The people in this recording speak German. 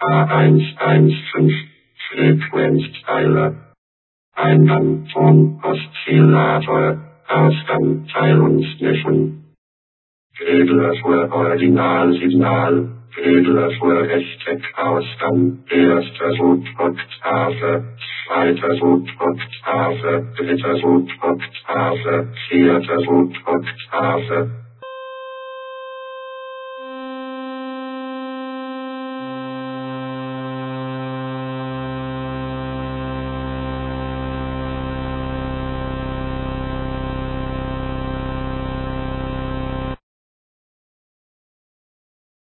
A115 Frequenzteile. Eingang von Oszillator, Ausgang Teilungsmischung. Regler für Originalsignal, Regler für Echteck-Ausgang, erster Suboktave, zweiter Suboktave, dritter Suboktave, vierter Suboktave.